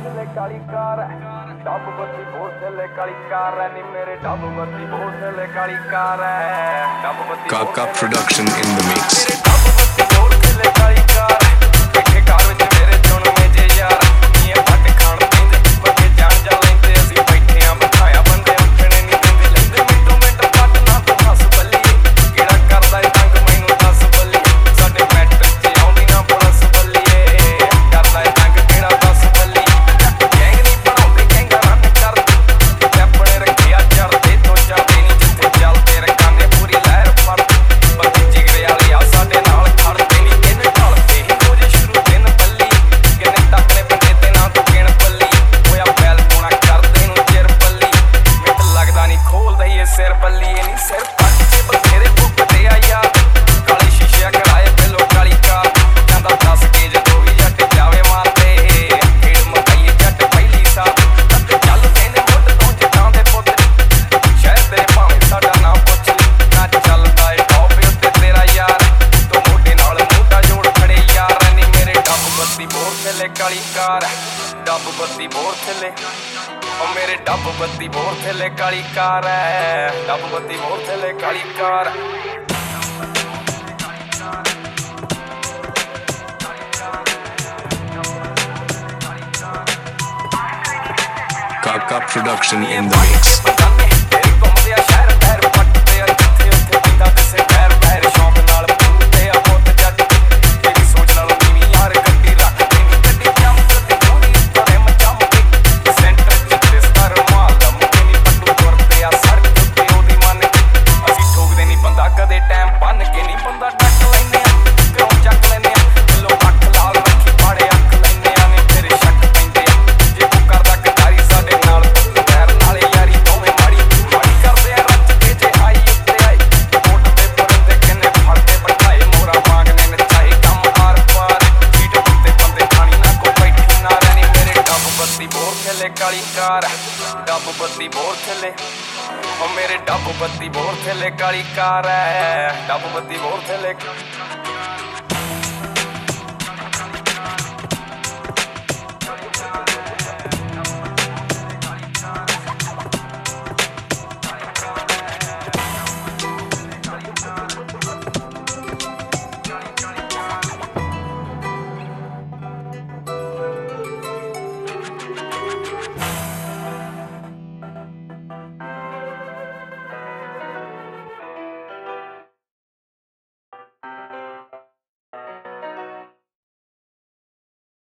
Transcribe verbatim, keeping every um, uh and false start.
ਥੱਲੇ ਕਾਲੀ ਕਾਰ ਹੈ, ਡੱਬ ਬੱਤੀ ਬੋਰ ਥੱਲੇ ਕਾਲੀ ਕਾਰ ਹੈ ਨੀ ਮੇਰੇ ਡੱਬ ਬੱਤੀ ਬੋਰ ਥੱਲੇ ਕਾਲੀ ਕਾਰ ਹੈ, ਡੱਬ ਬੱਤੀ Kaka production in the mix. ਮੇਰੇ ਡੱਬ ਬੱਤੀ ਬੋਰ ਥੱਲੇ ਕਾਲੀ ਕਾਰ ਹੈ, ਬੈਠੇ ਕਾਰ ਵਿੱਚ ਮੇਰੇ ਚੁਣਵੇਂ ਜੇ ਯਾਰ ਨੀਆਂ ਪੱਟ ਖਾਣ ਪੈਂਦੇ ਬੱਗੇ ਜਾਣ ਜਾ ਲੈਂਦੇ ਅਸੀਂ ਬੈਠੇ ਆਂ ਬਿਠਾਇਆ ਬੰਦੇ ਉੱਠਣੇ ਨਹੀਂ ਦਿੰਦੇ ਲੈਂਦੇ ਮਿੰਟੋ ਮਿੰਟ ਕੱਟ ਨਾ ਤੂੰ ਹੱਸ ਬੱਲੀਏ ਕਿਹੜਾ ਕਰਦਾ ਏ ਤੰਗ ਮੈਨੂੰ ਦੱਸ ਬੱਲੀਏ ਸਾਡੇ ਮੈਟਰ 'ਚ ਆਉਂਦੀ ਨਾ ਪੁਲਿਸ ਬੱਲੀਏ ਕਰਦਾ ਏ ਤੰਗ ਕਿਹੜਾ ਦੱਸ ਬੱਲੀਏ ਗੈਂਗ ਨਹੀਂ ਬਣਾਉਂਦੇ ਗੈਂਗਾਂ ਰਨ ਕਰਦੇ ਤੇ ਆਪਣੇ ਰੱਖਿਆ ਚੜਦੇ ਤੋਂ ਚੜਦੇ ਨਹੀਂ ਜਿੱਥੇ ਚੱਲਦੇ ਰਕਾਨੇ ਪੂਰੀ ਲਹਿਰ ਫੜਦੇ ਬੰਦੇ ਜਿਗਰੇ ਵਾਲੇ ਆ ਸਾਡੇ ਨਾਲ ਖੜਦੇ ਨਹੀਂ ਕਿੰਨੇ ਢਲਦੇ ਹੀ ਰੋਜ਼ ਸ਼ੁਰੂ ਦਿਨ ਬੱਲੀ ਕਿੰਨੇ ਟੱਕਰੇ ਬੰਦੇ ਤੇ ਨਾ ਤੂੰ ਗਿਣ ਬੱਲੀ ਹੋਇਆ ਬੈਲ ਪੋਣਾ ਕਰਦੇ ਨੂੰ ਚਿਰ ਬੱਲੀ ਮੈਨੂੰ ਲੱਗਦਾ ਨਹੀਂ ਖੋਲਦਾ ਹੀ ਇਹ ਸਿਰ ਬੱਲੀ ਇਹ ਨਹੀਂ ਸਿਰ ਪੱਟ ਕੇ ਬਥੇਰੇ ਭੁੱਖਦੇ ਆ ਯਾਰ ਕਾਲੀ ਸ਼ੀਸ਼ਿਆ ਕਰਾਏ ਪਹਿਲੋਂ ਕਾਲੀ ਕਾਰ ਕਹਿੰਦਾ ਦੱਸ ਕੇ ਜਦੋਂ ਵੀ ਜੱਟ ਜਾਵੇ ਮਾਰਦੇ ਖੇਡ ਮਕਾਈਏ ਜੱਟ ਪਹਿਲੀ ਸਾਲ ਤੇ ਚੱਲਦੇ ਨੇ ਮੁੱਢ ਤੋਂ ਜੱਟਾਂ ਦੇ ਪੁੱਤ ਸ਼ਹਿਰ ਤੇਰੇ ਭਾਵੇਂ ਸਾਡਾ ਨਾਂ ਪੁੱਛ ਨਾ ਚੱਲਦਾ ਏ ਟੌਪ ਉੱਤੇ ਤੇਰਾ ਯਾਰ ਤੂੰ ਮੋਢੇ ਨਾਲ ਮੋਢਾ ਜੋੜ ਖੜੇ ਯਾਰ ਨੀ ਮੇਰੇ ਡੱਬ ਬੱਤੀ ਬੋਰ ਥੱਲੇ ਕਾਲੀ ਕਾਰ ਡੱਬ ਬੱਤੀ ਬੋਰ ਥੱਲੇ ਓ ਮੇਰੇ ਡੱਬ ਬੱਤੀ ਬੋਰ ਥੱਲੇ ਕਾਲੀ ਕਾਰ ਹੈ ਡੱਬ ਬੱਤੀ ਬੋਰ ਥੱਲੇ ਕਾਲੀ ਕਾਰ Kaka production in the mix. ਕਾਲੀ ਕਾਰ ਡੱਬ ਬੱਤੀ ਬੋਰ ਥੱਲੇ ਓ ਮੇਰੇ ਡੱਬ ਬੱਤੀ ਬੋਰ ਥੱਲੇ ਕਾਲੀ ਕਾਰ ਹੈ ਡੱਬ ਬੱਤੀ ਬੋਰ ਥੱਲੇ